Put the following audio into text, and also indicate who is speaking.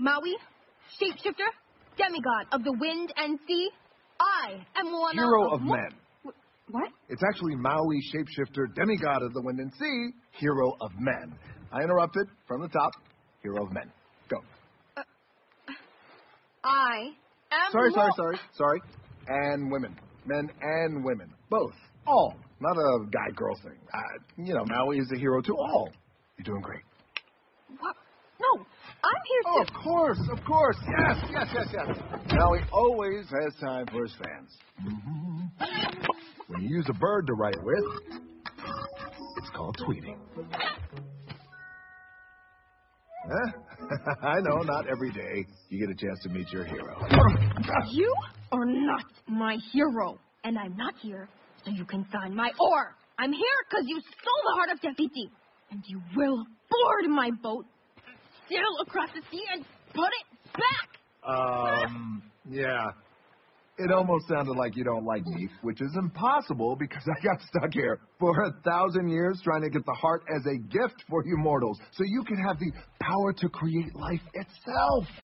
Speaker 1: Maui, shapeshifter, demigod of the wind and sea. I am one
Speaker 2: Hero of men.
Speaker 1: What?
Speaker 2: It's actually Maui, shapeshifter, demigod of the wind and sea, hero of men. I interrupted from the top. Hero of men. Go.
Speaker 1: I am
Speaker 2: Sorry. And women. Men and women. Both. All. Not a guy-girl thing. Maui is a hero to all. You're doing great.
Speaker 1: What? No, I'm here to...
Speaker 2: Of course. Yes. Maui always has time for his fans. When you use a bird to write with, it's called tweeting. I know, not every day you get a chance to meet your hero.
Speaker 1: You are not my hero, and I'm not here so you can sign my oar. I'm here because you stole the heart of Te Fiti, and you will board my boat, sail across the sea, and put it back.
Speaker 2: Yeah. It almost sounded like you don't like me, which is impossible because I got stuck here for 1,000 years trying to get the heart as a gift for you mortals so you can have the power to create life itself.